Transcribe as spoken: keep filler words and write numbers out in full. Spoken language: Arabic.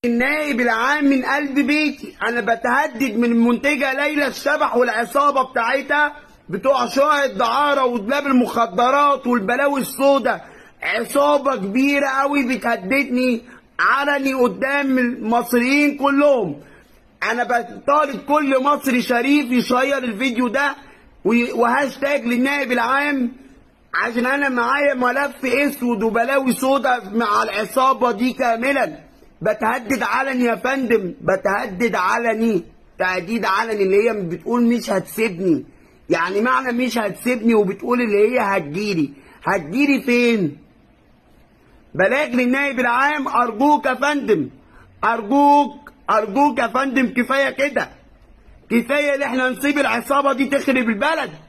النائب العام من قلب بيتي، انا بتهدد من المنتجه ليلى الشبح والعصابه بتاعتها بتوع شقق الدعاره ودلاب المخدرات والبلاوي السوداء. عصابه كبيره قوي بتهددني علني قدام المصريين كلهم. انا بطالب كل مصري شريف يشير الفيديو ده وهاشتاج للنائب العام، عشان انا معايا ملف اسود وبلاوي سوداء مع العصابه دي كاملا. بتهدد علني يا فندم، بتهدد علني، تهديد علني، اللي هي بتقول مش هتسيبني. يعني معنى مش هتسيبني وبتقول اللي هي هتجيلي. هتجيلي فين؟ بلاغ للنائب العام. ارجوك يا فندم، ارجوك ارجوك يا فندم، كفايه كده، كفايه ان احنا نسيب العصابه دي تخرب البلد.